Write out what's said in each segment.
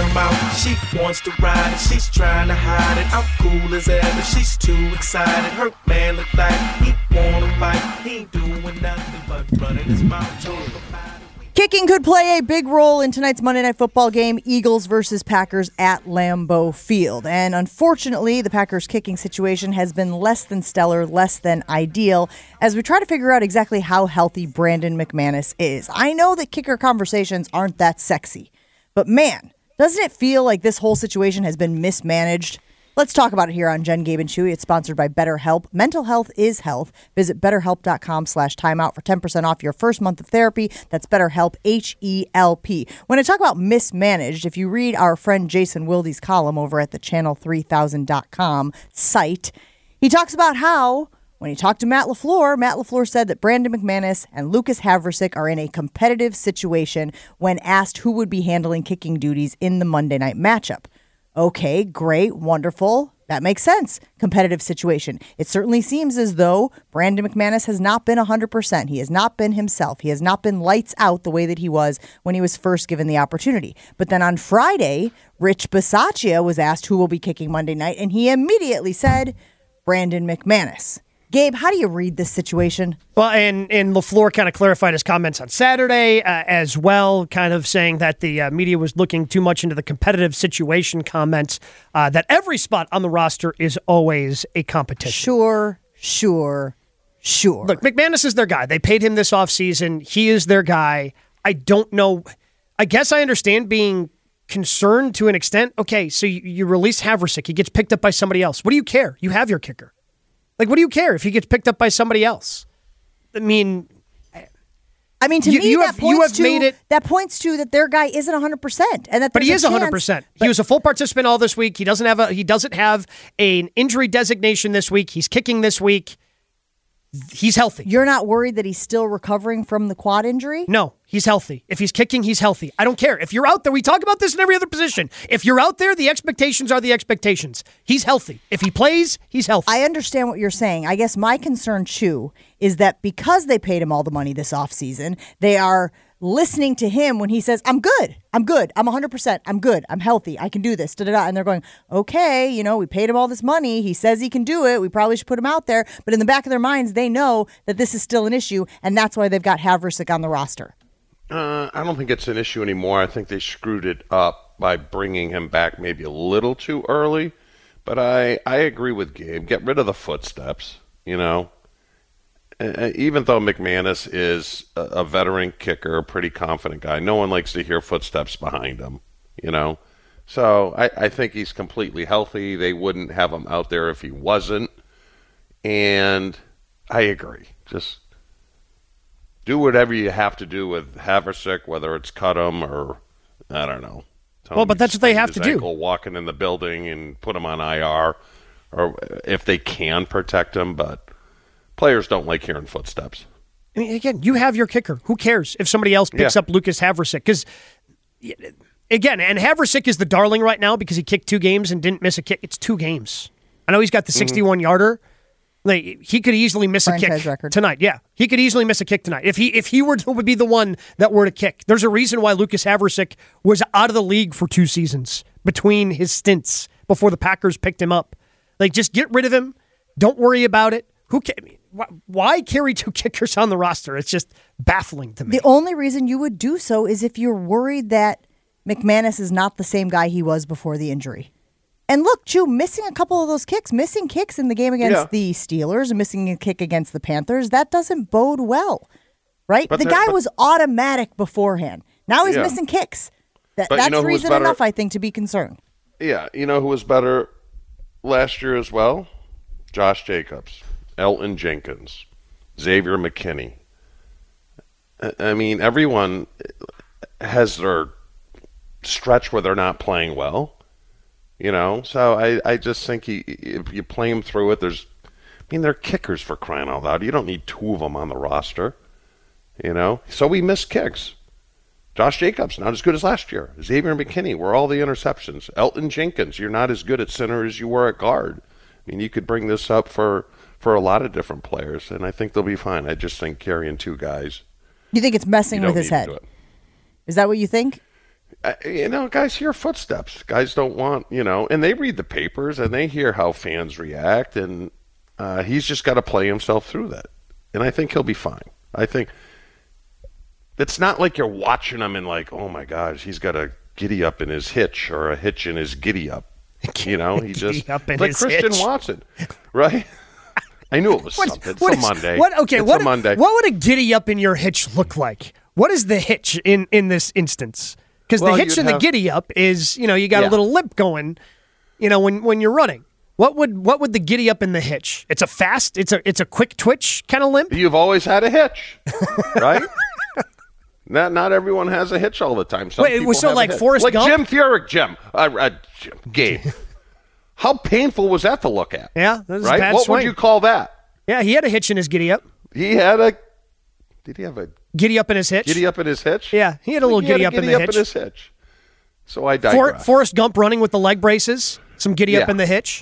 her mouth. She wants to ride it, she's trying to hide it. I'm cool as ever, she's too excited. Her man look like he wanna fight. He ain't doing nothing but running his mouth. Kicking could play a big role in tonight's Monday Night Football game, Eagles versus Packers at Lambeau Field. And unfortunately, the Packers' kicking situation has been less than stellar, less than ideal, as we try to figure out exactly how healthy Brandon McManus is. I know that kicker conversations aren't that sexy, but man, doesn't it feel like this whole situation has been mismanaged? Let's talk about it here on Jen, Gabe, and Chewy. It's sponsored by BetterHelp. Mental health is health. Visit BetterHelp.com/timeout for 10% off your first month of therapy. That's BetterHelp, H-E-L-P. When I talk about mismanaged, if you read our friend Jason Wilde's column over at the Channel3000.com site, he talks about how, when he talked to Matt LaFleur said that Brandon McManus and Lucas Havrisik are in a competitive situation when asked who would be handling kicking duties in the Monday night matchup. Okay, great, wonderful. That makes sense. Competitive situation. It certainly seems as though Brandon McManus has not been 100%. He has not been himself. He has not been lights out the way that he was when he was first given the opportunity. But then on Friday, Rich Bisaccia was asked who will be kicking Monday night, and he immediately said, Brandon McManus. Gabe, how do you read this situation? Well, and LaFleur kind of clarified his comments on Saturday as well, kind of saying that the media was looking too much into the competitive situation comments, that every spot on the roster is always a competition. Sure. Look, McManus is their guy. They paid him this offseason. He is their guy. I don't know. I guess I understand being concerned to an extent. Okay, so you release Havrisik. He gets picked up by somebody else. What do you care? You have your kicker. Like, what do you care if he gets picked up by somebody else? I mean, to me, that points to that their guy isn't 100%, and that. But he is 100%. He was a full participant all this week. He doesn't have an injury designation this week. He's kicking this week. He's healthy. You're not worried that he's still recovering from the quad injury? No, he's healthy. If he's kicking, he's healthy. I don't care. If you're out there, we talk about this in every other position. If you're out there, the expectations are the expectations. He's healthy. If he plays, he's healthy. I understand what you're saying. I guess my concern, Chew, is that because they paid him all the money this offseason, they are listening to him when he says, I'm good, I'm 100%, I'm good, I'm healthy, I can do this, and they're going, okay, we paid him all this money, he says he can do it, we probably should put him out there, but in the back of their minds, they know that this is still an issue, and that's why they've got Havrisik on the roster. I don't think it's an issue anymore. I think they screwed it up by bringing him back maybe a little too early, but I agree with Gabe. Get rid of the footsteps, Even though McManus is a veteran kicker, a pretty confident guy, no one likes to hear footsteps behind him, So I think he's completely healthy. They wouldn't have him out there if he wasn't. And I agree. Just do whatever you have to do with Havrisik, whether it's cut him or, I don't know. But that's what they have to do. Walking in the building and put him on IR, or if they can protect him, but players don't like hearing footsteps. I mean, again, you have your kicker. Who cares if somebody else picks up Lucas Havrisik? Because, again, and Havrisik is the darling right now because he kicked 2 games and didn't miss a kick. It's 2 games. I know he's got the 61-yarder. Like, he could easily miss a kick tonight. Yeah, he could easily miss a kick tonight. If he would be the one that were to kick. There's a reason why Lucas Havrisik was out of the league for 2 seasons between his stints before the Packers picked him up. Like, just get rid of him. Don't worry about it. Why carry 2 kickers on the roster? It's just baffling to me. The only reason you would do so is if you're worried that McManus is not the same guy he was before the injury. And look, Chew, missing a couple of those kicks, missing kicks in the game against the Steelers and missing a kick against the Panthers, that doesn't bode well, right? But the guy was automatic beforehand. Now he's missing kicks. That's reason enough, I think, to be concerned. Yeah, you know who was better last year as well? Josh Jacobs. Elton Jenkins, Xavier McKinney. I mean, everyone has their stretch where they're not playing well, So I just think if you play them through it, they're kickers for crying out loud. You don't need 2 of them on the roster, So we miss kicks. Josh Jacobs, not as good as last year. Xavier McKinney, where all the interceptions. Elton Jenkins, you're not as good at center as you were at guard. I mean, you could bring this up for a lot of different players, and I think they'll be fine. I just think carrying 2 guys. You think it's messing with his head? Is that what you think? Guys hear footsteps. Guys don't want, and they read the papers and they hear how fans react, and he's just got to play himself through that. And I think he'll be fine. I think it's not like you're watching him and like, oh my gosh, he's got a giddy up in his hitch or a hitch in his giddy up. He just like Christian Watson, right? I knew it was something. It's a Monday. What Monday. What would a giddy up in your hitch look like? What is the hitch in this instance? Because the hitch in the giddy up is, you got a little limp going, when you're running. What would the giddy up in the hitch? It's a quick twitch kind of limp. You've always had a hitch, right? Not everyone has a hitch all the time. Some people so have like a hitch. Forrest Gump? Jim Furyk, Gabe. How painful was that to look at? Yeah, that was right. A bad what swing. would you call that? Yeah, he had a hitch in his giddy up. Did he have a giddy up in his hitch? Giddy up in his hitch? Yeah, he had a little giddy up in the hitch. In his hitch. So I digress. Forrest Gump running with the leg braces. Some giddy up in the hitch.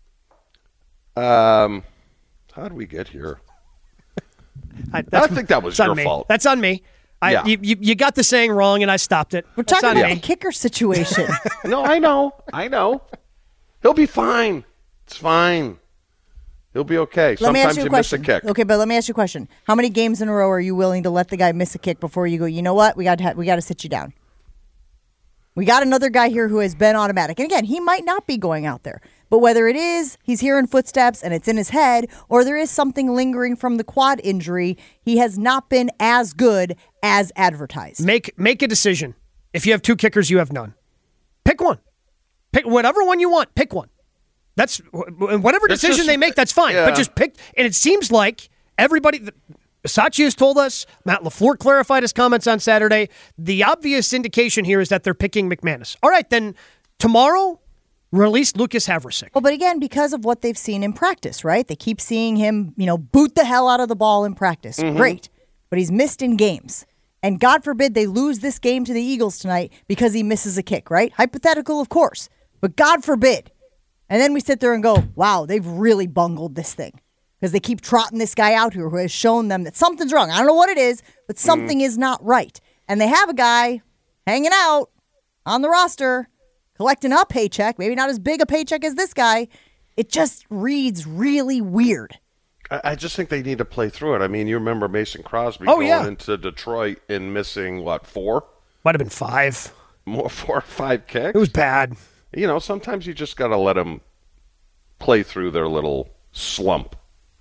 How did we get here? I think that was your fault. That's on me. You got the saying wrong, and I stopped it. We're talking about the kicker situation. No, I know. He'll be fine. It's fine. He'll be okay. Sometimes you miss a kick. Okay, but let me ask you a question. How many games in a row are you willing to let the guy miss a kick before you go, you know what? We got to sit you down. We got another guy here who has been automatic. And again, he might not be going out there. But whether it is he's hearing footsteps and it's in his head, or there is something lingering from the quad injury, he has not been as good as advertised. Make a decision. If you have two kickers, you have none. Pick one. Pick whatever one you want. Pick one. That's whatever decision they make. That's fine. But just pick. And it seems like everybody. Sachi has told us. Matt LaFleur clarified his comments on Saturday. The obvious indication here is that they're picking McManus. All right, then tomorrow, release Lucas Havrisik. Well, but again, because of what they've seen in practice, right? They keep seeing him, boot the hell out of the ball in practice. Mm-hmm. Great. But he's missed in games. And God forbid they lose this game to the Eagles tonight because he misses a kick, right? Hypothetical, of course. But God forbid. And then we sit there and go, wow, they've really bungled this thing. Because they keep trotting this guy out here who has shown them that something's wrong. I don't know what it is, but something is not right. And they have a guy hanging out on the roster, collecting a paycheck, maybe not as big a paycheck as this guy. It just reads really weird. I just think they need to play through it. I mean, you remember Mason Crosby going into Detroit and missing, 4? Might have been 5. 4 or 5 kicks? It was bad. Sometimes you just got to let them play through their little slump,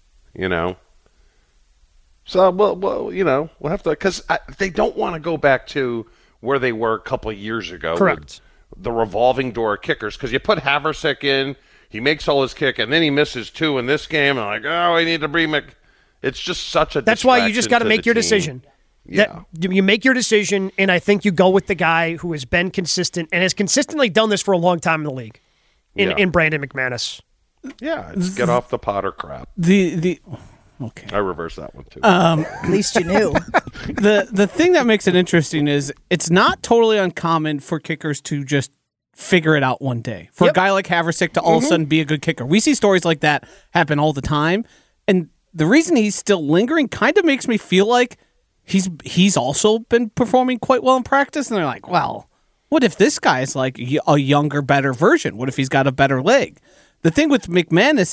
So, we'll have to, because they don't want to go back to where they were a couple of years ago. Correct. With the revolving door kickers, because you put Havrisik in, he makes all his kick, and then he misses 2 in this game, and I need to bring It's just such a That's why you just got to make your decision. Yeah. You make your decision, and I think you go with the guy who has been consistent and has consistently done this for a long time in the league, in Brandon McManus. Yeah, it's get off the Potter crap. Okay. I reversed that one too. At least you knew. The thing that makes it interesting is it's not totally uncommon for kickers to just figure it out one day. For a guy like Havrisik to all of a sudden be a good kicker. We see stories like that happen all the time. And the reason he's still lingering kind of makes me feel like he's also been performing quite well in practice. And they're like, well, what if this guy's like a younger, better version? What if he's got a better leg? The thing with McManus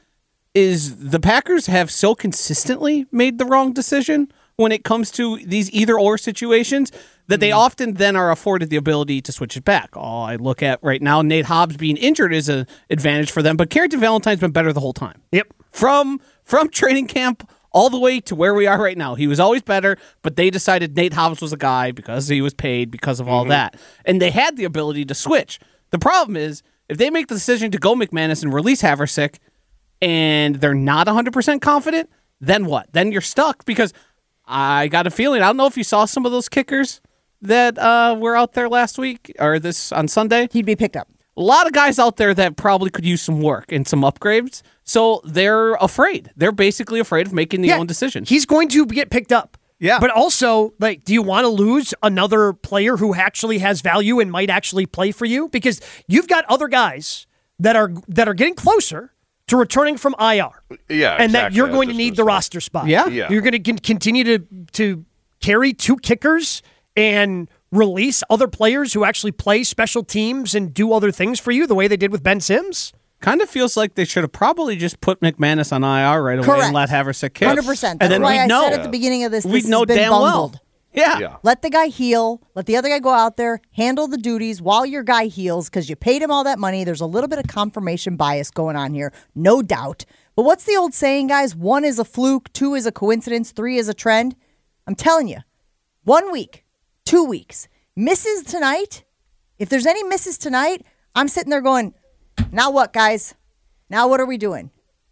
is the Packers have so consistently made the wrong decision when it comes to these either-or situations that they often then are afforded the ability to switch it back. All I look at right now, Nate Hobbs being injured is an advantage for them, but Carrington Valentine's been better the whole time. Yep. From training camp all the way to where we are right now. He was always better, but they decided Nate Hobbs was a guy because he was paid, because of all that. And they had the ability to switch. The problem is, if they make the decision to go McManus and release Havrisik, and they're not 100% confident, then what? Then you're stuck, because I got a feeling, I don't know if you saw some of those kickers that were out there last week or on Sunday. He'd be picked up. A lot of guys out there that probably could use some work and some upgrades, so they're afraid. They're basically afraid of making their own decisions. He's going to get picked up. Yeah. But also, do you want to lose another player who actually has value and might actually play for you? Because you've got other guys that are getting closer to returning from IR. Yeah, and that you're going to need the roster spot. Yeah. You're going to continue to carry 2 kickers and release other players who actually play special teams and do other things for you the way they did with Ben Sims? Kind of feels like they should have probably just put McManus on IR right away Correct. and let Haversick kick. 100%. That's why I said at the beginning of this we'd has know been damn bungled. well. Yeah. Let the guy heal. Let the other guy go out there, handle the duties while your guy heals because you paid him all that money. There's a little bit of confirmation bias going on here, no doubt. But what's the old saying, guys? 1 is a fluke, 2 is a coincidence, 3 is a trend. I'm telling you, 1 week, 2 weeks, misses tonight. If there's any misses tonight, I'm sitting there going, now what, guys? Now what are we doing?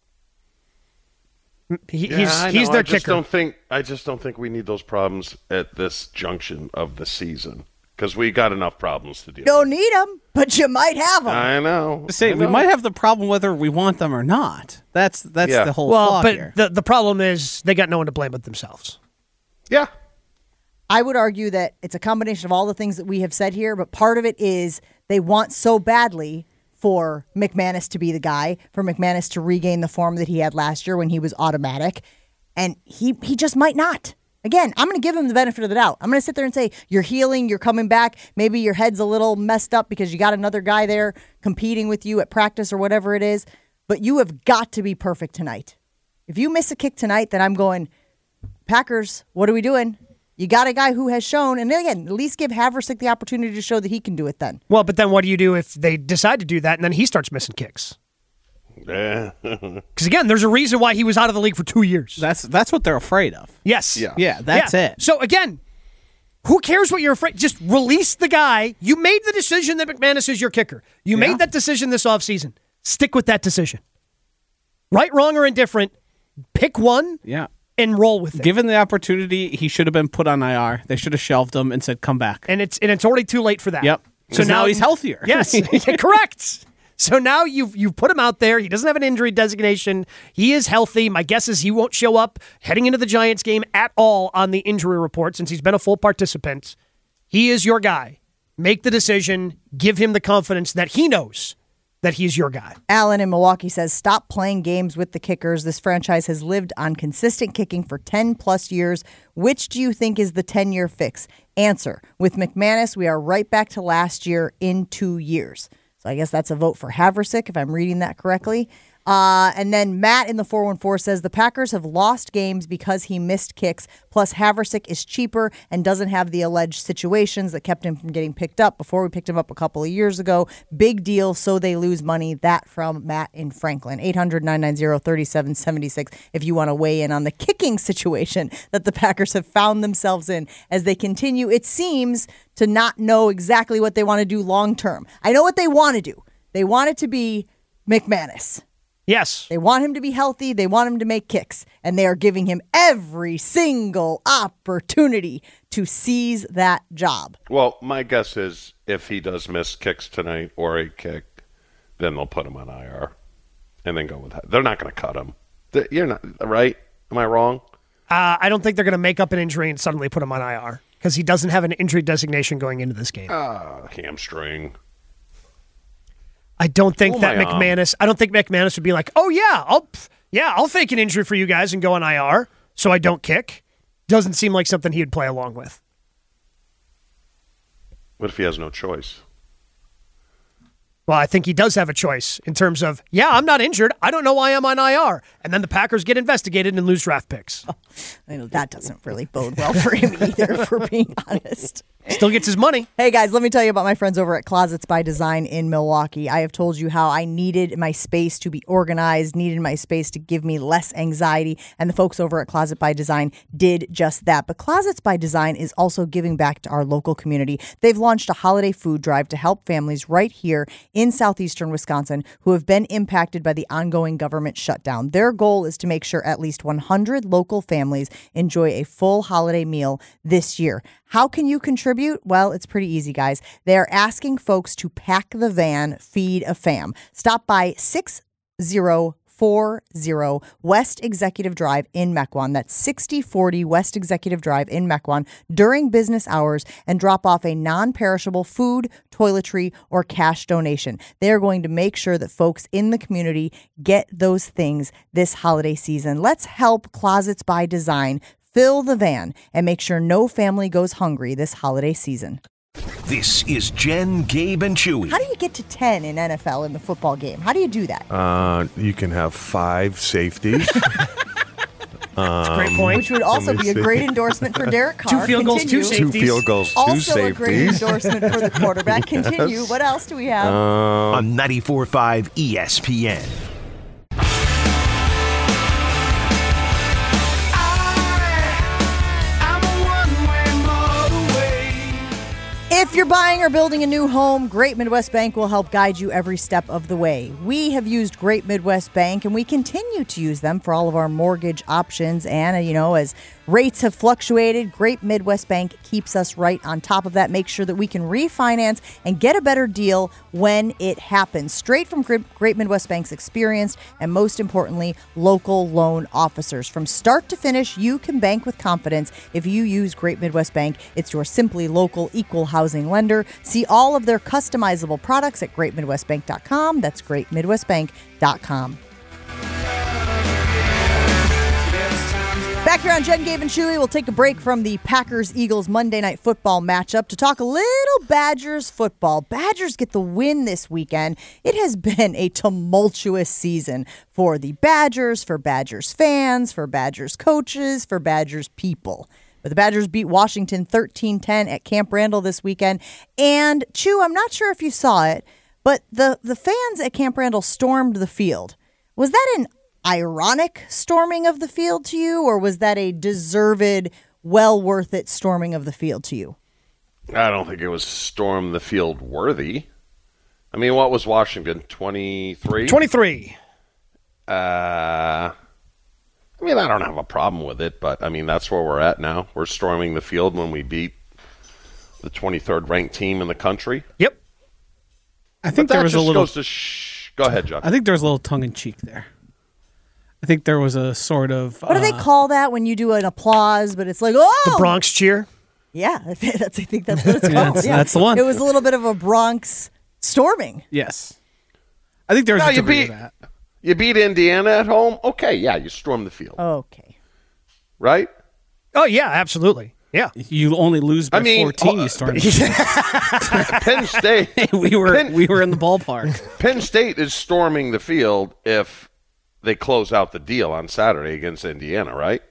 He's their kicker. I just don't think we need those problems at this junction of the season because we got enough problems to deal with. Don't need them, but you might have them. I know. We might have the problem whether we want them or not. That's the whole thought here. But the problem is they got no one to blame but themselves. Yeah. I would argue that it's a combination of all the things that we have said here, but part of it is they want so badly for McManus to be the guy, for McManus to regain the form that he had last year when he was automatic, and he just might not. Again, I'm going to give him the benefit of the doubt. I'm going to sit there and say, you're healing, you're coming back, maybe your head's a little messed up because you got another guy there competing with you at practice or whatever it is, but you have got to be perfect tonight. If you miss a kick tonight, then I'm going, Packers, what are we doing? You got a guy who has shown, and again, at least give Haversick the opportunity to show that he can do it then. Well, but then what do you do if they decide to do that and then he starts missing kicks? Yeah. Because again, there's a reason why he was out of the league for 2 years. That's what they're afraid of. Yes. Yeah, that's it. So again, who cares what you're afraid? Just release the guy. You made the decision that McManus is your kicker. You made that decision this offseason. Stick with that decision. Right, wrong, or indifferent, pick one. Yeah. And roll with it. Given the opportunity, he should have been put on IR. They should have shelved him and said, come back. And it's already too late for that. Yep. So now he's healthier. Yes, correct. So now you've put him out there. He doesn't have an injury designation. He is healthy. My guess is he won't show up heading into the Giants game at all on the injury report since he's been a full participant. He is your guy. Make the decision. Give him the confidence that he knows that he's your guy. Alan in Milwaukee says, stop playing games with the kickers. This franchise has lived on consistent kicking for 10 plus years. Which do you think is the 10-year fix? Answer, with McManus, we are right back to last year in 2 years. So I guess that's a vote for Haversick, if I'm reading that correctly. And then Matt in the 414 says the Packers have lost games because he missed kicks. Plus, Haversick is cheaper and doesn't have the alleged situations that kept him from getting picked up before we picked him up a couple of years ago. Big deal, so they lose money. That from Matt in Franklin. 800-990-3776 if you want to weigh in on the kicking situation that the Packers have found themselves in as they continue, it seems, to not know exactly what they want to do long term. I know what they want to do. They want it to be McManus. Yes. They want him to be healthy. They want him to make kicks. And they are giving him every single opportunity to seize that job. Well, my guess is if he does miss kicks tonight or a kick, then they'll put him on IR and then go with that. They're not going to cut him. You're not, right? Am I wrong? I don't think they're going to make up an injury and suddenly put him on IR because he doesn't have an injury designation going into this game. Hamstring. I don't think McManus would be like, oh yeah, I'll fake an injury for you guys and go on IR so I don't kick. Doesn't seem like something he would play along with. What if he has no choice? Well, I think he does have a choice in terms of, I'm not injured. I don't know why I'm on IR. And then the Packers get investigated and lose draft picks. I know that doesn't really bode well for him either, if we're being honest. Still gets his money. Hey, guys, let me tell you about my friends over at Closets by Design in Milwaukee. I have told you how I needed my space to be organized, needed my space to give me less anxiety, and the folks over at Closet by Design did just that. But Closets by Design is also giving back to our local community. They've launched a holiday food drive to help families right here in southeastern Wisconsin who have been impacted by the ongoing government shutdown. Their goal is to make sure at least 100 local families enjoy a full holiday meal this year. How can you contribute? Well, it's pretty easy, guys. They're asking folks to pack the van, feed a fam. Stop by 6040 West Executive Drive in Mequon. That's 6040 West Executive Drive in Mequon during business hours and drop off a non-perishable food, toiletry, or cash donation. They are going to make sure that folks in the community get those things this holiday season. Let's help Closets by Design Fill the van and make sure no family goes hungry this holiday season. This is Jen, Gabe, and Chewy. How do you get to 10 in NFL in the football game? How do you do that? You can have 5 safeties. That's a great point. Which would also be a great endorsement for Derek Carr. 2 field goals, 2 safeties. 2 field goals, 2 Also safeties. a great endorsement for the quarterback. Continue. What else do we have? On 94.5 ESPN. If you're buying or building a new home, Great Midwest Bank will help guide you every step of the way. We have used Great Midwest Bank, and we continue to use them for all of our mortgage options. And, as rates have fluctuated, Great Midwest Bank keeps us right on top of that. Make sure that we can refinance and get a better deal when it happens. Straight from Great Midwest Bank's experienced and, most importantly, local loan officers. From start to finish, you can bank with confidence if you use Great Midwest Bank. It's your simply local equal housing lender. See all of their customizable products at greatmidwestbank.com. That's greatmidwestbank.com. Back here on Jen, Gabe, and Chewy, we'll take a break from the Packers-Eagles Monday Night Football matchup to talk a little Badgers football. Badgers get the win this weekend. It has been a tumultuous season for the Badgers, for Badgers fans, for Badgers coaches, for Badgers people. But the Badgers beat Washington 13-10 at Camp Randall this weekend. And, Chew, I'm not sure if you saw it, but the fans at Camp Randall stormed the field. Was that an ironic storming of the field to you, or was that a deserved, well worth it storming of the field to you? I don't think it was storm the field worthy. I mean, what was Washington, 23? 23. I don't have a problem with it, but, that's where we're at now. We're storming the field when we beat the 23rd ranked team in the country. Yep. I think But there that was just a little. goes to Go ahead, John. I think there was a little tongue in cheek there. I think there was a sort of. What do they call that when you do an applause, but it's like, oh! The Bronx cheer. Yeah, I think that's what it's called. That's the one. It was a little bit of a Bronx storming. Yes. I think there was a degree of that. You beat Indiana at home? Okay, yeah, you storm the field. Okay. Right? Oh, yeah, absolutely. Yeah. You only lose by 14. You stormed. Penn State. we were in the ballpark. Penn State is storming the field if they close out the deal on Saturday against Indiana, right?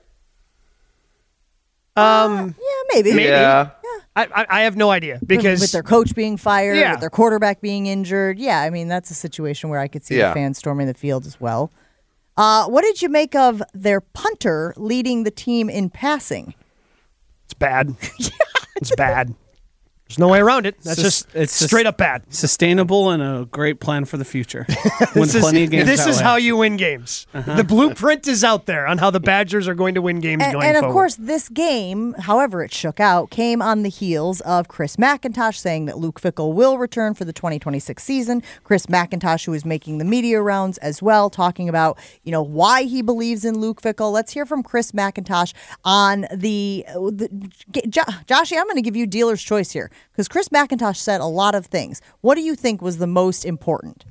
Yeah, maybe. Yeah. I have no idea because with their coach being fired, Yeah. with their quarterback being injured. Yeah, that's a situation where I could see the fans storming the field as well. What did you make of their punter leading the team in passing? it's bad. It's bad. There's no way around it. That's it's straight up bad. Sustainable and a great plan for the future. Win plenty of games. This that is way. how you win games. The blueprint is out there on how the Badgers are going to win games going And forward. of course, this game, however it shook out, came on the heels of Chris McIntosh saying that Luke Fickell will return for the 2026 season. Chris McIntosh, who is making the media rounds as well, talking about why he believes in Luke Fickell. Let's hear from Chris McIntosh on Joshy, I'm going to give you dealer's choice here because Chris McIntosh said a lot of things. What do you think was the most important?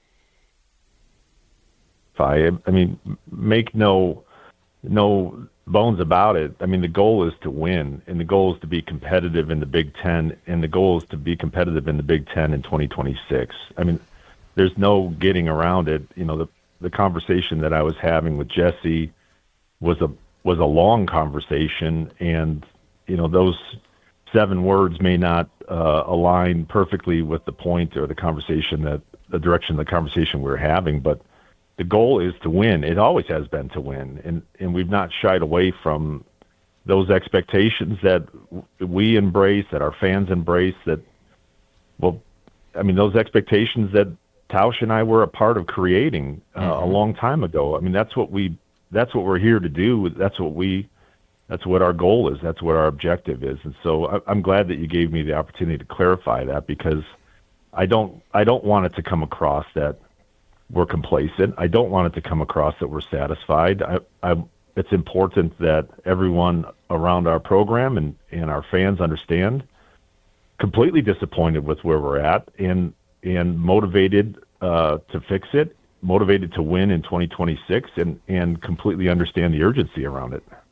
Make no bones about it. The goal is to win, and the goal is to be competitive in the Big Ten, and the goal is to be competitive in the Big Ten in 2026. There's no getting around it. The conversation that I was having with Jesse was a long conversation, and those 7 words may not align perfectly with the point or the direction of the conversation we're having, but the goal is to win. It always has been to win, and we've not shied away from those expectations that we embrace, that our fans embrace, those expectations that Tausch and I were a part of creating a long time ago. That's what we're here to do. That's what our goal is. That's what our objective is. And so I'm glad that you gave me the opportunity to clarify that, because I don't want it to come across that we're complacent. I don't want it to come across that we're satisfied. It's important that everyone around our program and our fans understand, completely disappointed with where we're at and motivated to fix it, motivated to win in 2026 and completely understand the urgency around it.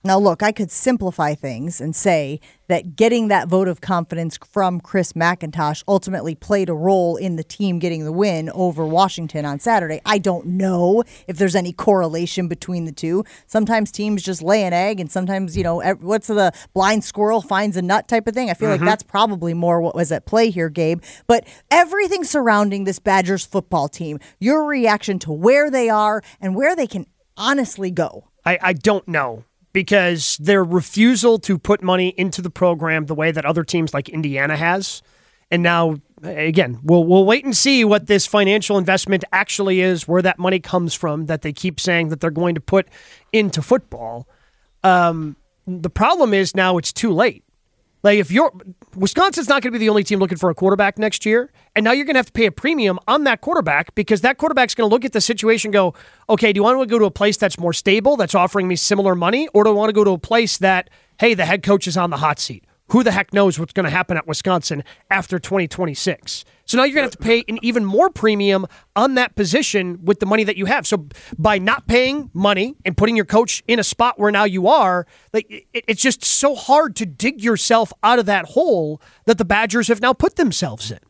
Now, look, I could simplify things and say that getting that vote of confidence from Chris McIntosh ultimately played a role in the team getting the win over Washington on Saturday. I don't know if there's any correlation between the two. Sometimes teams just lay an egg, and sometimes, what's the blind squirrel finds a nut type of thing? I feel like that's probably more what was at play here, Gabe. But everything surrounding this Badgers football team, your reaction to where they are and where they can honestly go. I don't know. Because their refusal to put money into the program the way that other teams like Indiana has. And now, again, we'll wait and see what this financial investment actually is, where that money comes from that they keep saying that they're going to put into football. The problem is now it's too late. Like, if Wisconsin's not going to be the only team looking for a quarterback next year, and now you're going to have to pay a premium on that quarterback because that quarterback's going to look at the situation and go, okay, do you want to go to a place that's more stable, that's offering me similar money, or do I want to go to a place that, hey, the head coach is on the hot seat? Who the heck knows what's going to happen at Wisconsin after 2026? So now you're going to have to pay an even more premium on that position with the money that you have. So by not paying money and putting your coach in a spot where now you are, like it's just so hard to dig yourself out of that hole that the Badgers have now put themselves in.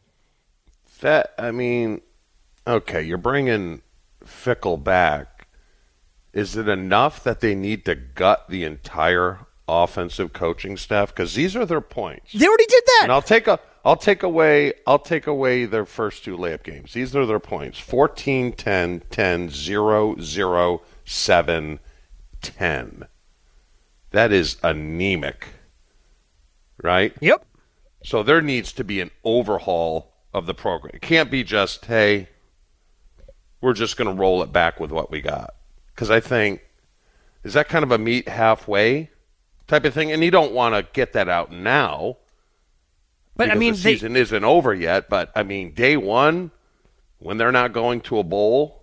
Okay, you're bringing Fickell back. Is it enough that they need to gut the entire offensive coaching staff? Because these are their points. They already did that. And I'll take away their first two layup games. These are their points. 14, 10, 10, 0, 0, 7, 10. That is anemic. Right? Yep. So there needs to be an overhaul of the program. It can't be just, hey, we're just going to roll it back with what we got. Because I think, is that kind of a meet halfway type of thing? And you don't want to get that out now. But the season isn't over yet. But day one, when they're not going to a bowl.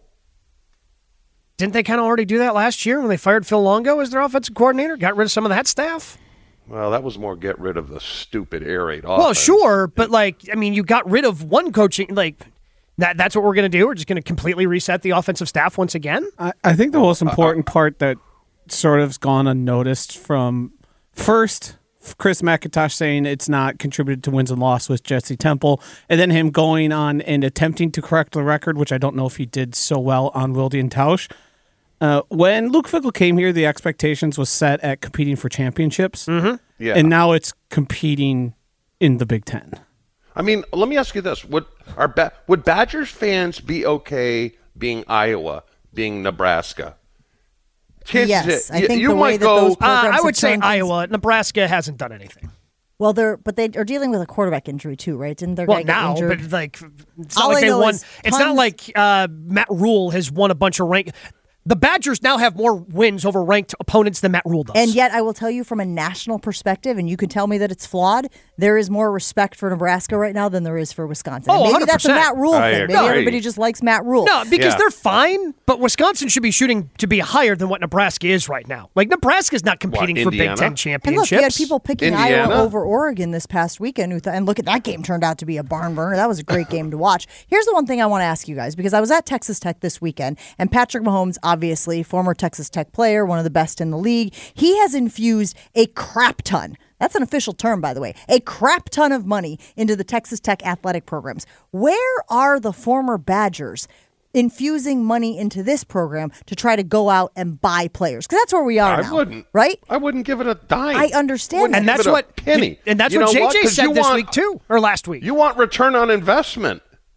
Didn't they kind of already do that last year when they fired Phil Longo as their offensive coordinator? Got rid of some of that staff? Well, that was more get rid of the stupid air raid offense. Well, sure, but you got rid of one coaching. That's what we're going to do. We're just going to completely reset the offensive staff once again. I think the most important part that sort of has gone unnoticed from first Chris McIntosh saying it's not contributed to wins and loss with Jesse Temple, and then him going on and attempting to correct the record, which I don't know if he did so well on Wilde and Tausch. When Luke Fickell came here, the expectations was set at competing for championships, Yeah. and now it's competing in the Big Ten. Let me ask you this: would Badgers fans be okay being Iowa, being Nebraska? Yes, I think the way that those programs I would say have Iowa. Nebraska hasn't done anything. Well, they are dealing with a quarterback injury too, right? Didn't their guy get now, injured? but it's not like they won. It's not like Matt Rule has won a bunch of The Badgers now have more wins over ranked opponents than Matt Rule does. And yet, I will tell you from a national perspective, and you can tell me that it's flawed, there is more respect for Nebraska right now than there is for Wisconsin. Oh, and maybe 100%. that's a Matt Rule thing. Maybe agree. everybody just likes Matt Rule. No, because they're fine, but Wisconsin should be shooting to be higher than what Nebraska is right now. Like, Nebraska's not competing for Big Indiana? Ten And championships. look, you had people picking Indiana? Iowa over Oregon this past weekend, and look at that game turned out to be a barn burner. That was a great game to watch. Here's the one thing I want to ask you guys, because I was at Texas Tech this weekend, and Patrick Mahomes, obviously, former Texas Tech player, one of the best in the league, he has infused a crap ton. That's an official term, by the way. A crap ton of money into the Texas Tech athletic programs. Where are the former Badgers infusing money into this program to try to go out and buy players? Because that's where we are now. I wouldn't. Right? I wouldn't give it a dime. I understand that. and that's give it a what penny. And that's You what know JJ what? 'Cause said you this want- week too, or last week. You want return on investment,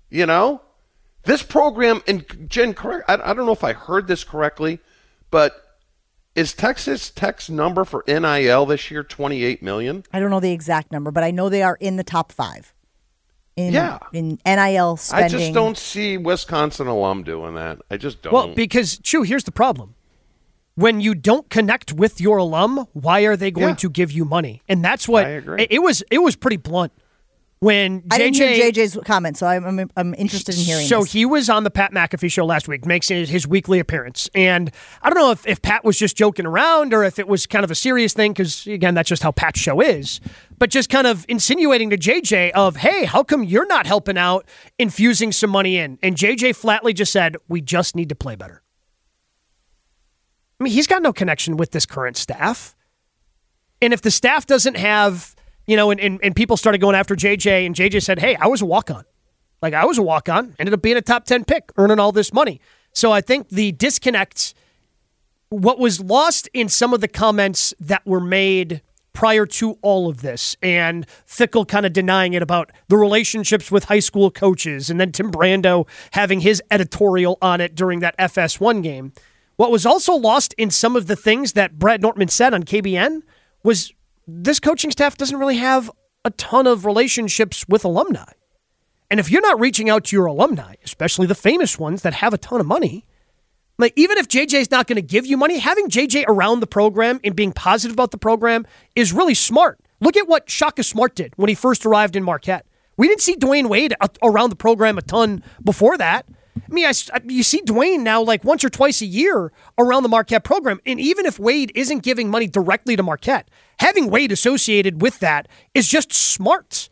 This program, and Jen, correct, I don't know if I heard this correctly, but is Texas Tech's number for NIL this year $28 million? I don't know the exact number, but I know they are in the top 5 in NIL spending. I just don't see Wisconsin alum doing that. I just don't. Well, because, Chew, here's the problem. When you don't connect with your alum, why are they going to give you money? And that's what I agree. It was pretty blunt. When I didn't hear JJ's comment, so I'm interested in hearing So this. he was on the Pat McAfee show last week, makes his weekly appearance. And I don't know if Pat was just joking around or if it was kind of a serious thing, because, again, that's just how Pat's show is. But just kind of insinuating to JJ of, hey, how come you're not helping out infusing some money in? And JJ flatly just said, we just need to play better. I mean, he's got no connection with this current staff. And if the staff doesn't have, and people started going after JJ, and JJ said, hey, I was a walk-on. Like, I was a walk-on, ended up being a top 10 pick, earning all this money. So I think the disconnect, what was lost in some of the comments that were made prior to all of this, and Fickell kind of denying it about the relationships with high school coaches, and then Tim Brando having his editorial on it during that FS1 game. What was also lost in some of the things that Brad Nortman said on KBN was this coaching staff doesn't really have a ton of relationships with alumni. And if you're not reaching out to your alumni, especially the famous ones that have a ton of money, like even if JJ's not going to give you money, having JJ around the program and being positive about the program is really smart. Look at what Shaka Smart did when he first arrived in Marquette. We didn't see Dwayne Wade around the program a ton before that. I mean, you see Dwayne now like once or twice a year around the Marquette program. And even if Wade isn't giving money directly to Marquette, having Wade associated with that is just smart.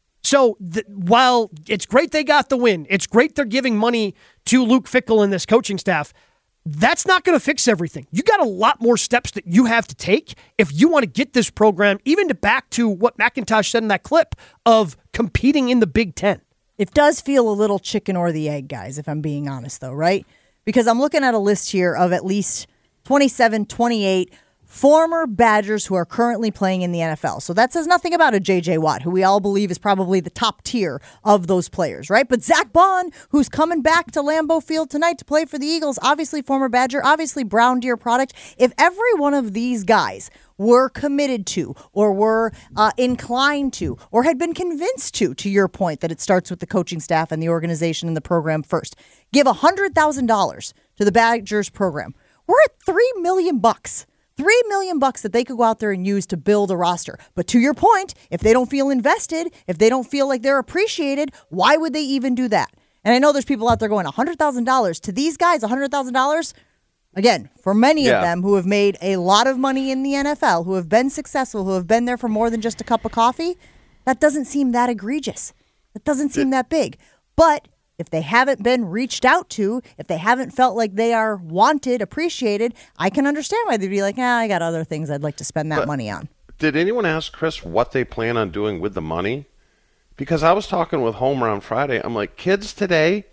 So while it's great they got the win, it's great they're giving money to Luke Fickell and this coaching staff, that's not going to fix everything. You got a lot more steps that you have to take if you want to get this program even back to what McIntosh said in that clip of competing in the Big Ten. It does feel a little chicken or the egg, guys, if I'm being honest, though, right? Because I'm looking at a list here of at least 27, 28 former Badgers who are currently playing in the NFL. So that says nothing about a J.J. Watt, who we all believe is probably the top tier of those players, right? But Zach Bond, who's coming back to Lambeau Field tonight to play for the Eagles, obviously former Badger, obviously Brown Deer product. If every one of these guys were committed to or were inclined to or had been convinced to your point that it starts with the coaching staff and the organization and the program first, give $100,000 to the Badgers program, we're at $3 million. $3 million that they could go out there and use to build a roster. But to your point, if they don't feel invested, if they don't feel like they're appreciated, why would they even do that? And I know there's people out there going, $100,000 to these guys, $100,000. Again, for many of them who have made a lot of money in the NFL, who have been successful, who have been there for more than just a cup of coffee, that doesn't seem that egregious. That doesn't seem that big. But if they haven't been reached out to, if they haven't felt like they are wanted, appreciated, I can understand why they'd be like, I got other things I'd like to spend that money on. Did anyone ask Chris what they plan on doing with the money? Because I was talking with Homer on Friday. I'm like, kids today,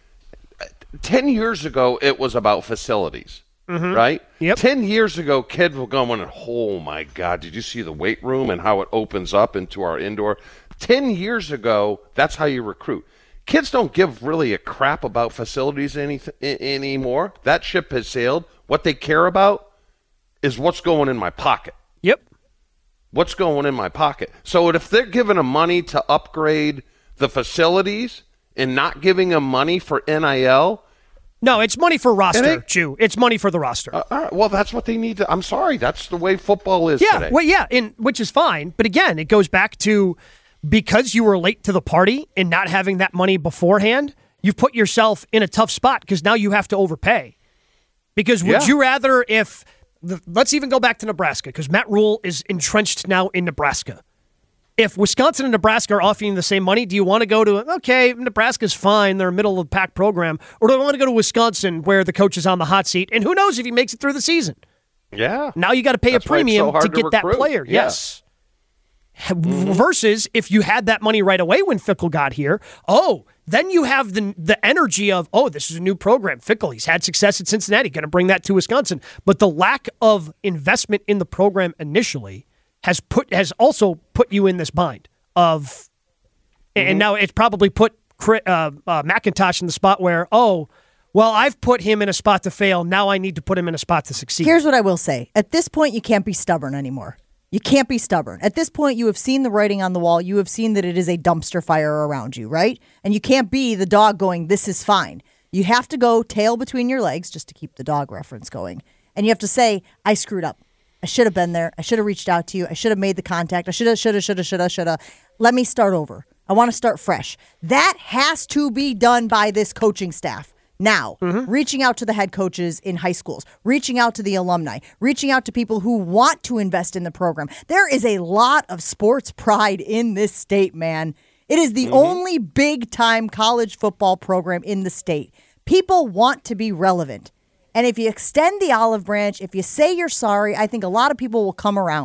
10 years ago, it was about facilities, right? Yep. 10 years ago, kids were going, oh, my God, did you see the weight room and how it opens up into our indoor? 10 years ago, that's how you recruit. Kids don't give really a crap about facilities anymore. That ship has sailed. What they care about is what's going in my pocket. Yep. What's going in my pocket. So if they're giving them money to upgrade the facilities and not giving them money for NIL. No, it's money for roster, Chew. It's money for the roster. All right, well, that's what they need to. I'm sorry. That's the way football is today. Well, which is fine. But again, it goes back to because you were late to the party and not having that money beforehand, you've put yourself in a tough spot because now you have to overpay. Because would you rather let's even go back to Nebraska because Matt Rule is entrenched now in Nebraska. If Wisconsin and Nebraska are offering the same money, do you want to go to, Nebraska's fine, they're a middle of the pack program, or do I want to go to Wisconsin where the coach is on the hot seat and who knows if he makes it through the season? Yeah. Now you got to pay a premium to get that player. Yeah. Yes. Versus if you had that money right away when Fickell got here, then you have the energy of, this is a new program. Fickell, he's had success at Cincinnati, going to bring that to Wisconsin. But the lack of investment in the program initially has also put you in this bind of, and now it's probably put McIntosh in the spot where, I've put him in a spot to fail. Now I need to put him in a spot to succeed. Here's what I will say. At this point, you can't be stubborn anymore. You can't be stubborn. At this point, you have seen the writing on the wall. You have seen that it is a dumpster fire around you, right? And you can't be the dog going, this is fine. You have to go tail between your legs, just to keep the dog reference going. And you have to say, I screwed up. I should have been there. I should have reached out to you. I should have made the contact. I should have. Let me start over. I want to start fresh. That has to be done by this coaching staff. Now, reaching out to the head coaches in high schools, reaching out to the alumni, reaching out to people who want to invest in the program. There is a lot of sports pride in this state, man. It is the only big-time college football program in the state. People want to be relevant. And if you extend the olive branch, if you say you're sorry, I think a lot of people will come around.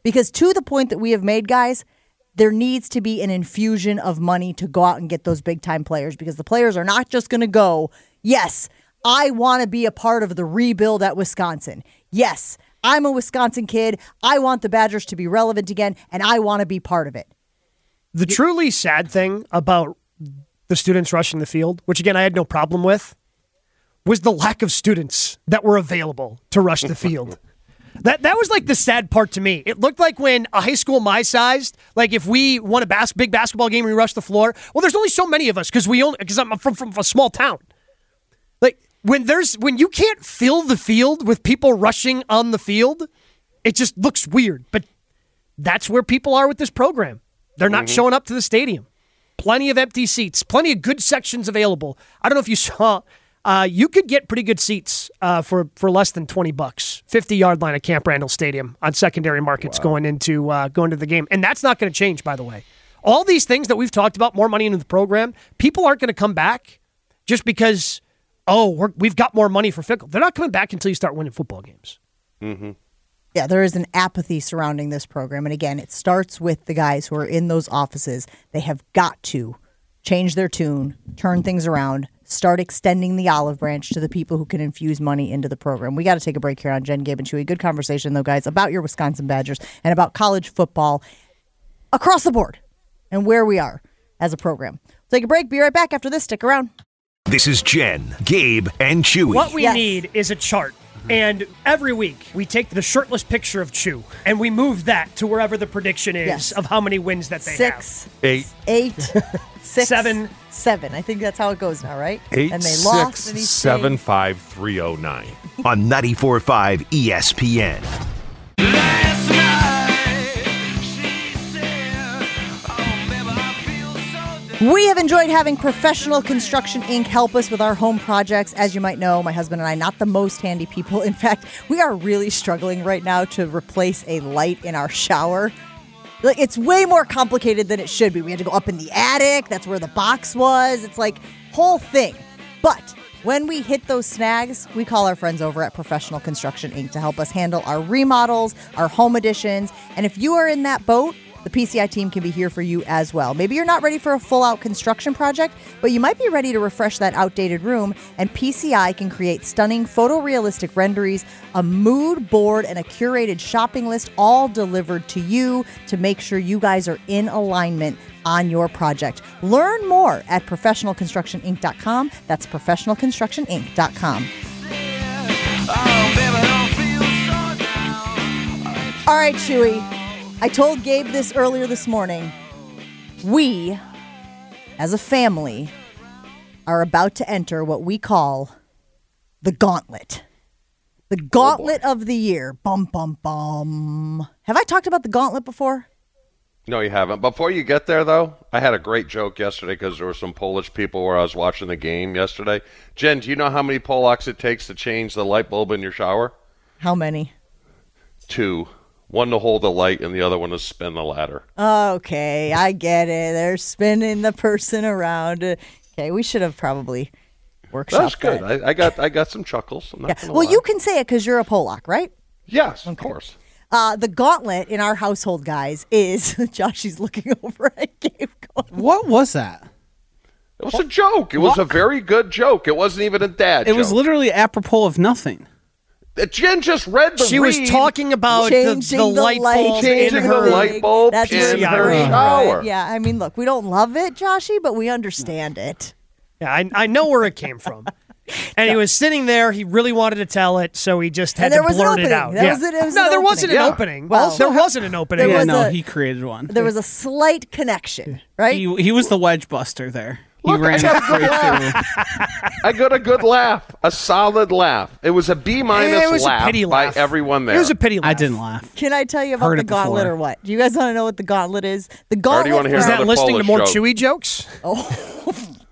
Because to the point that we have made, guys, there needs to be an infusion of money to go out and get those big-time players, because the players are not just going to go, yes, I want to be a part of the rebuild at Wisconsin. Yes, I'm a Wisconsin kid. I want the Badgers to be relevant again, and I want to be part of it. The truly sad thing about the students rushing the field, which, again, I had no problem with, was the lack of students that were available to rush the field. That was like the sad part to me. It looked like when a high school my sized, like if we won a big basketball game and we rushed the floor, well, there's only so many of us because I'm from a small town. Like when you can't fill the field with people rushing on the field, it just looks weird. But that's where people are with this program. They're not showing up to the stadium. Plenty of empty seats, plenty of good sections available. I don't know if you saw. You could get pretty good seats for less than $20, 50-yard line at Camp Randall Stadium on secondary markets going into the game. And that's not going to change, by the way. All these things that we've talked about, more money into the program, people aren't going to come back just because, we've got more money for Fickell. They're not coming back until you start winning football games. Mm-hmm. Yeah, there is an apathy surrounding this program. And again, it starts with the guys who are in those offices. They have got to change their tune, turn things around, start extending the olive branch to the people who can infuse money into the program. We got to take a break here on Jen, Gabe, and Chewy. Good conversation, though, guys, about your Wisconsin Badgers and about college football across the board and where we are as a program. Take a break. Be right back after this. Stick around. This is Jen, Gabe, and Chewy. What we need is a chart. And every week, we take the shirtless picture of Chew, and we move that to wherever the prediction is of how many wins that they have. 8. 6, 7. 7. I think that's how it goes now, right? 8, and they 6, lost, and 7, 5, 3, 0, 9. On 94.5 ESPN. We have enjoyed having Professional Construction Inc. help us with our home projects. As you might know, my husband and I, not the most handy people. In fact, we are really struggling right now to replace a light in our shower. Like, it's way more complicated than it should be. We had to go up in the attic. That's where the box was. It's like whole thing. But when we hit those snags, we call our friends over at Professional Construction Inc. to help us handle our remodels, our home additions. And if you are in that boat, the PCI team can be here for you as well. Maybe you're not ready for a full-out construction project, but you might be ready to refresh that outdated room, and PCI can create stunning photorealistic renderings, a mood board, and a curated shopping list, all delivered to you to make sure you guys are in alignment on your project. Learn more at professionalconstructioninc.com. That's professionalconstructioninc.com. All right, Chewy. I told Gabe this earlier this morning. We, as a family, are about to enter what we call the gauntlet. The gauntlet of the year. Bum, bum, bum. Have I talked about the gauntlet before? No, you haven't. Before you get there, though, I had a great joke yesterday because there were some Polish people where I was watching the game yesterday. Jen, do you know how many Polacks it takes to change the light bulb in your shower? How many? 2. One to hold the light and the other one to spin the ladder. Okay, I get it. They're spinning the person around. Okay, we should have probably workshopped that. That's good. I got some chuckles. I'm not gonna Well, lie. you can say it because you're a Polak, right? Yes, of course. The gauntlet in our household, guys, is Joshy's looking over at Gabe going, What was that? It was a joke. It was a very good joke. It wasn't even a dad joke. It was literally apropos of nothing. Jen just read the She read. was talking about the light bulb in Changing her the light bulb That's in right. her shower. Right. Yeah, I mean, look, we don't love it, Joshy, but we understand it. Yeah, I know where it came from. And he was sitting there. He really wanted to tell it, so he just had to blurt it out. There wasn't an opening. Well, there wasn't an opening. He created one. There was a slight connection, right? He was the wedge buster there. He Look, ran I got a good straight laugh. I got a good laugh. A solid laugh. It was a B- It was laugh a pity by laugh. everyone there. It was a pity laugh. I didn't laugh. Can I tell you about Heard the it gauntlet before. or what? Do you guys want to know what the gauntlet is? The Or do gauntlet. you want to hear Is that another listening to Polish more joke? Chewy jokes?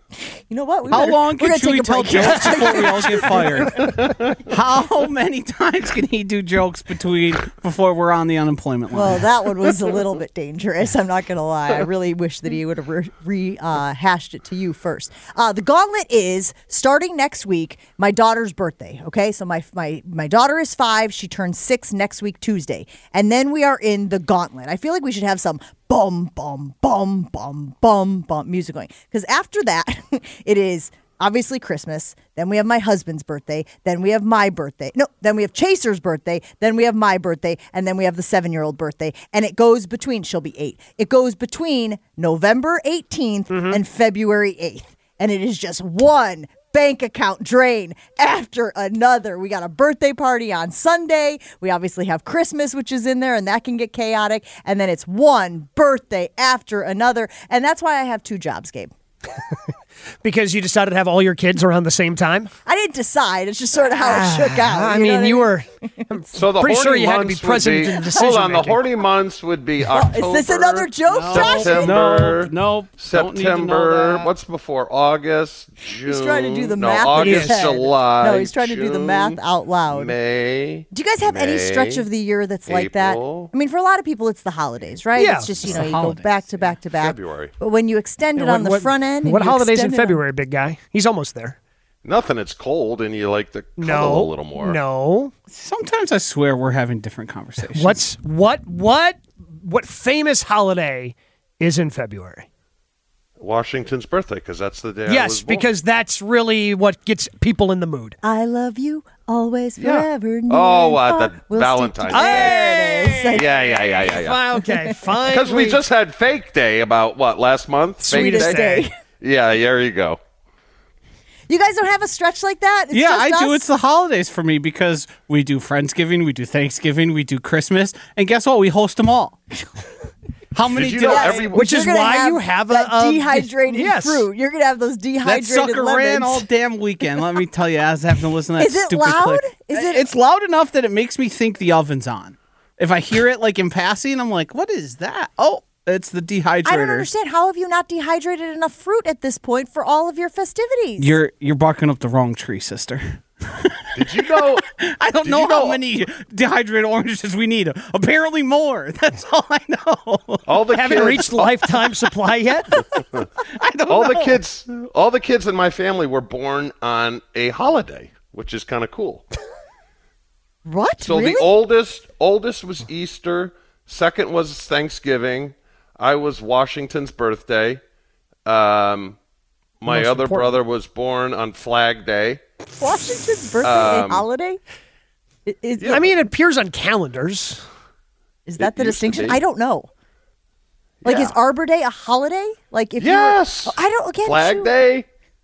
You know what? How long can we're gonna Chewy take a tell break here. jokes before we all get fired? How many times can he do jokes before we're on the unemployment line? Well, that one was a little bit dangerous. I'm not going to lie. I really wish that he would have rehashed it to you first. The gauntlet is starting next week, my daughter's birthday. Okay, so my daughter is 5. She turns 6 next week, Tuesday. And then we are in the gauntlet. I feel like we should have some bum, bum, bum, bum, bum, bum music going. Because after that, it is obviously Christmas. Then we have my husband's birthday. Then we have my birthday. No, then we have Chaser's birthday. Then we have my birthday. And then we have the 7-year-old birthday. And it goes between, she'll be 8. It goes between November 18th and February 8th. And it is just one bank account drain after another. We got a birthday party on Sunday. We obviously have Christmas, which is in there, and that can get chaotic. And then it's one birthday after another. And that's why I have 2 jobs, Gabe. Because you decided to have all your kids around the same time? I didn't decide. It's just sort of how it shook out. I mean, you were So the pretty horny sure you had to be months would present be- in the decision Hold on, the making. horny months would be October. Is this another joke, Josh? September, Nope. Don't need to know September. that. What's before August? June. He's trying to do the no, math in August, his head. July. No, he's trying to do the June, math out loud. May. Do you guys have any stretch May, of the year that's like that? April. I mean, for a lot of people, it's the holidays, right? Yeah, It's just, it's you know, the you go holidays, back to back to back. February. But when you extend it on the front end. and What you holidays in extend it on- February, big guy? He's almost there. Nothing. It's cold, and you like to cuddle a little more. No. Sometimes I swear we're having different conversations. What famous holiday is in February? Washington's birthday, because that's the day. I was Yes, born. because that's really what gets people in the mood. I love you always, Yeah. forever. near Oh, and far. the We'll Valentine's stick Day. There it is. Yeah. Fine, okay, fine. Because we just had Fake Day about last month. Fake Sweetest day. Yeah, there you go. You guys don't have a stretch like that? It's Yeah, just I do. us? It's the holidays for me because we do Friendsgiving, we do Thanksgiving, we do Christmas, and guess what? We host them all. How many you did know I? every- Which You're is gonna why you have that a dehydrated yes. fruit. You're gonna have those That dehydrated sucker lemons. ran all damn weekend. Let me tell you, I was having to listen to that Is it stupid loud? clip. Is it- It's loud enough that it makes me think the oven's on. If I hear it like in passing, I'm like, "What is that?" Oh, it's the dehydrator. I don't understand. How have you not dehydrated enough fruit at this point for all of your festivities? You're barking up the wrong tree, sister. Did you know? I don't Did know you how know- many dehydrated oranges we need. Apparently more. That's all I know. All the Haven't kids, reached lifetime supply yet? I don't all know. the kids in my family were born on a holiday, which is kind of cool. What? So really? the oldest was Easter. Second was Thanksgiving. I was Washington's birthday. My Most other important. brother was born on Flag Day. Washington's birthday a holiday? Is I mean, it appears on calendars. is that the it used to distinction? be. I don't know. Like, Yeah. is Arbor Day a holiday? Like, if Yes. you were, I don't get Flag you. Day.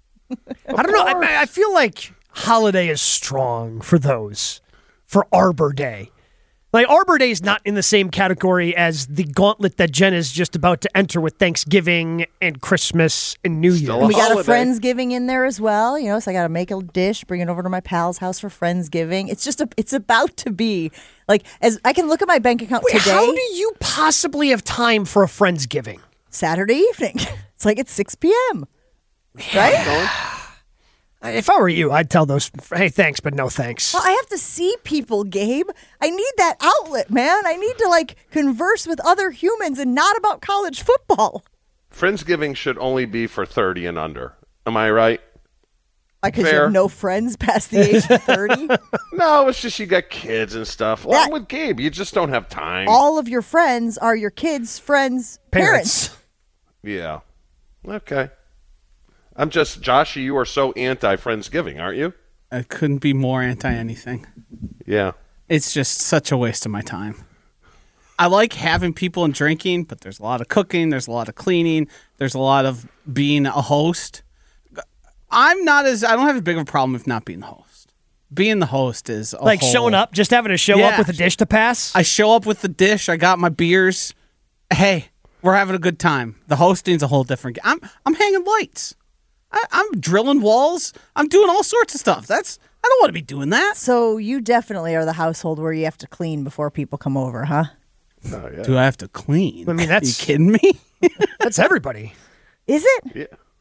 I don't know. I feel like holiday is strong for those. For Arbor Day. Like, Arbor Day is not in the same category as the gauntlet that Jen is just about to enter with Thanksgiving and Christmas and New Still Year. And we got a holiday. Friendsgiving in there as well, you know. So I got to make a dish, bring it over to my pal's house for Friendsgiving. It's about to be like, as I can look at my bank account Wait, today, how do you possibly have time for a Friendsgiving? Saturday evening. It's like at 6 p.m. Right? If I were you, I'd tell those, hey, thanks, but no thanks. Well, I have to see people, Gabe. I need that outlet, man. I need to like converse with other humans and not about college football. Friendsgiving should only be for 30 and under. Am I right? Because you Fair. have no friends past the age of 30. No, it's just you got kids and stuff. Well, That- I'm with Gabe. You just don't have time. All of your friends are your kids' friends' parents. Yeah. Okay. I'm just, Joshy, you are so anti-Friendsgiving, aren't you? I couldn't be more anti anything. Yeah. It's just such a waste of my time. I like having people and drinking, but there's a lot of cooking, there's a lot of cleaning, there's a lot of being a host. I don't have as big of a problem with not being the host. Being the host is a Like whole- showing up, just having to show Yeah. up with a dish to pass? I show up with the dish, I got my beers. Hey, we're having a good time. The hosting's a whole different game. I'm hanging lights. I'm drilling walls. I'm doing all sorts of stuff. I don't want to be doing that. So you definitely are the household where you have to clean before people come over, huh? Do I have to clean? I mean, that's- you kidding me? That's everybody. Is it? Yeah.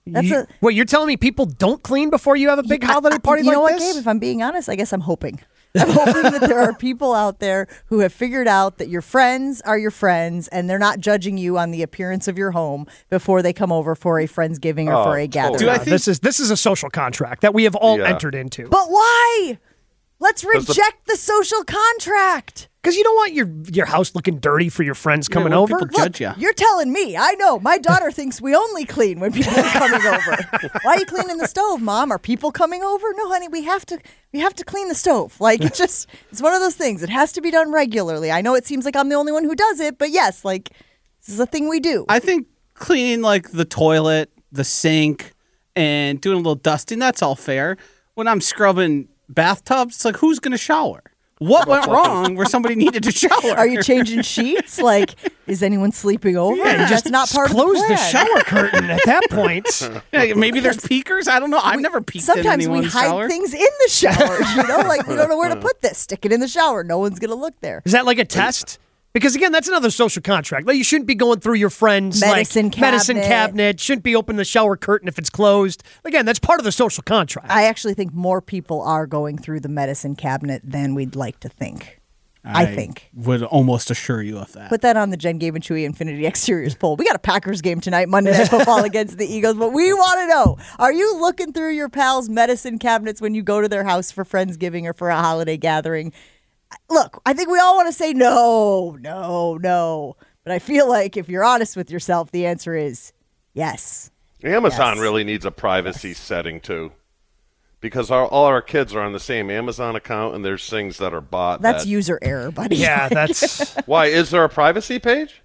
Wait, you're telling me people don't clean before you have a big holiday party like this? You know what, Gabe? If I'm being honest, I guess I'm hoping. I'm hoping that there are people out there who have figured out that your friends are your friends and they're not judging you on the appearance of your home before they come over for a Friendsgiving or for a gathering. Do I think this is a social contract that we have all entered into. But why? Let's reject the social contract. Because you don't want your house looking dirty for your friends coming over. People judge you. You're telling me. I know. My daughter thinks we only clean when people are coming over. Why are you cleaning the stove, Mom? Are people coming over? No, honey, we have to clean the stove. Like, it's one of those things. It has to be done regularly. I know it seems like I'm the only one who does it, but yes, like, this is a thing we do. I think cleaning like the toilet, the sink, and doing a little dusting, that's all fair. When I'm scrubbing bathtubs, it's like, who's going to shower? What went wrong where somebody needed to shower? Are you changing sheets? Like, is anyone sleeping over? Yeah, That's not part of the close plan. the shower curtain at that point. Yeah, maybe there's peekers. I don't know. I've never peeked in Sometimes we anyone's hide shower. things in the shower. Like we don't know where to put this. Stick it in the shower. No one's gonna look there. Is that like a test? Because again, that's another social contract. Like, you shouldn't be going through your friends' medicine cabinet. Shouldn't be opening the shower curtain if it's closed. Again, that's part of the social contract. I actually think more people are going through the medicine cabinet than we'd like to think. I think. Would almost assure you of that. Put that on the Jen, Gabe, and Chewy Infinity Exteriors poll. We got a Packers game tonight, Monday Night Football against the Eagles, but we want to know, are you looking through your pals' medicine cabinets when you go to their house for Friendsgiving or for a holiday gathering? Look, I think we all want to say no. But I feel like if you're honest with yourself, the answer is yes. Amazon really needs a privacy setting, too. Because all our kids are on the same Amazon account, and there's things that are bought. That's user error, buddy. Yeah, that's... Why? Is there a privacy page?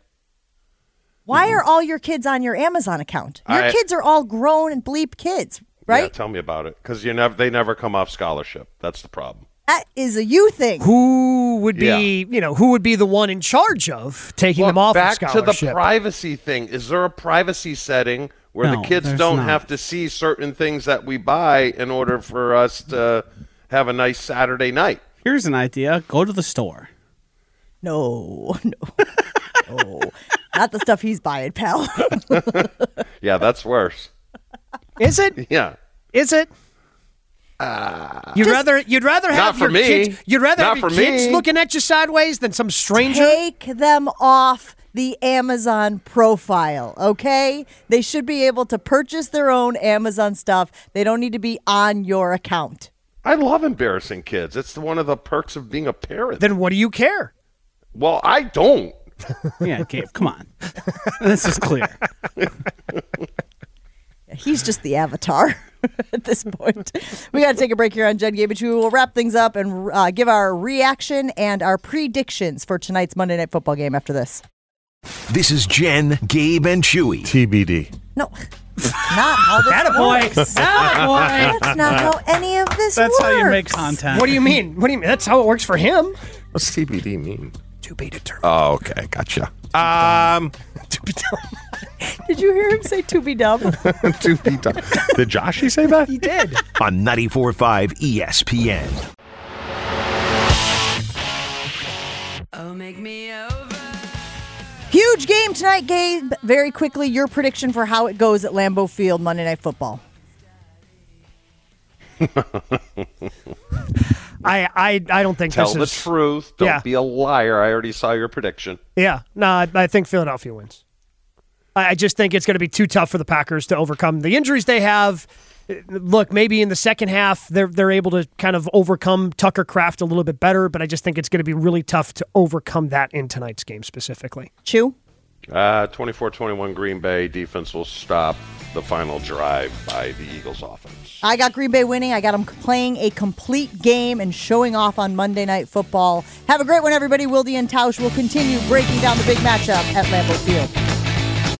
Why are all your kids on your Amazon account? Your kids are all grown and bleep kids, right? Yeah, tell me about it. Because they never come off scholarship. That's the problem. That is a you thing. Who would be, who would be the one in charge of taking them off of Back scholarship? to the privacy thing. Is there a privacy setting where the kids don't have to see certain things that we buy in order for us to have a nice Saturday night? Here's an idea. Go to the store. No. Not the stuff he's buying, pal. Yeah, that's worse. Is it? Yeah. Is it? You'd rather have your kids. You'd rather have your kids looking at you sideways than some stranger. Take them off the Amazon profile, okay? They should be able to purchase their own Amazon stuff. They don't need to be on your account. I love embarrassing kids. It's one of the perks of being a parent. Then what do you care? Well, I don't. Yeah, Gabe, come on. This is clear. He's just the avatar at this point. We got to take a break here on Jen, Gabe, and Chewy. We'll wrap things up and give our reaction and our predictions for tonight's Monday Night Football game after this. This is Jen, Gabe, and Chewy. TBD. No, not how this works. That's not how any of this works. That's how you make content. What do you mean? That's how it works for him. What's TBD mean? To be determined. Oh, okay. Gotcha. To be determined. Did you hear him say to be dumb? To be done. Did Joshy say that? He did. On 94.5 ESPN. Oh, make me over. Huge game tonight, Gabe. Very quickly, your prediction for how it goes at Lambeau Field Monday Night Football. I don't think Tell the truth. Don't be a liar. I already saw your prediction. Yeah. No, I think Philadelphia wins. I just think it's going to be too tough for the Packers to overcome the injuries they have. Look, maybe in the second half they're able to kind of overcome Tucker Kraft a little bit better, but I just think it's going to be really tough to overcome that in tonight's game specifically. Chew? 24-21 Green Bay. Defense will stop the final drive by the Eagles offense. I got Green Bay winning. I got them playing a complete game and showing off on Monday Night Football. Have a great one, everybody. Wilde and Tausch will continue breaking down the big matchup at Lambeau Field.